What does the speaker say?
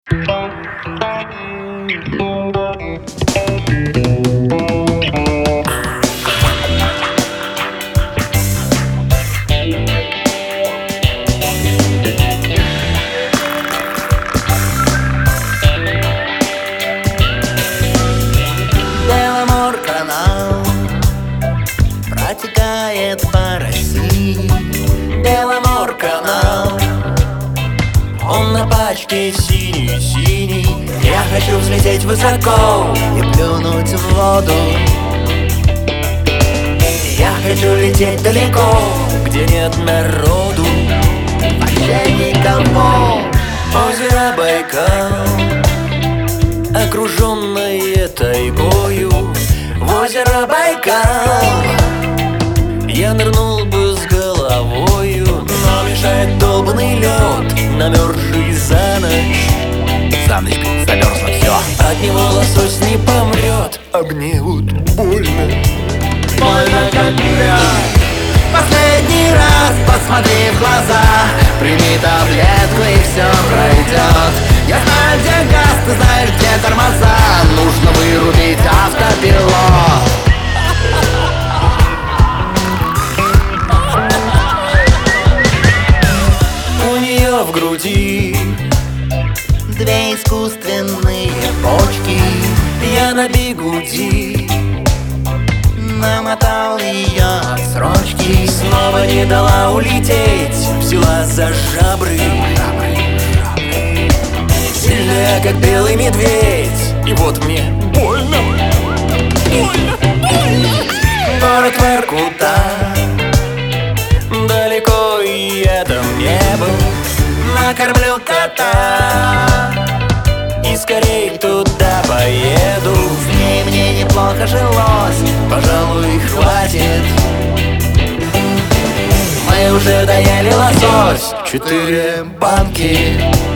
Беломорканал протекает по России. Беломорканал, он на пачке синий-синий. Я хочу взлететь высоко и плюнуть в воду. Я хочу лететь далеко, где нет народу, вообще никого. Озеро Байкал, окруженное тайгою. В озеро Байкал я нырнул бы с головою, но мешает долбанный лед, намерзший за ночь. За ночь замерзло все, от него лосось не помрет, а мне вот больно. Больно как мрак. Последний раз посмотри в глаза, прими таблетку и все пройдет. Я знаю, где газ, ты знаешь, где тормоза. Нужно вырубить автопилот. У нее в груди две искусственные почки. Я на бигуди намотал ее отсрочки. Снова не дала улететь, взяла за жабры. Сильная, как белый медведь. И вот мне больно. Больно, больно. Город Воркута, далеко и я там не был. Накормлю кота и скорей туда поеду. С ней мне неплохо жилось, пожалуй, хватит. Мы уже доели лосось, 4 банки.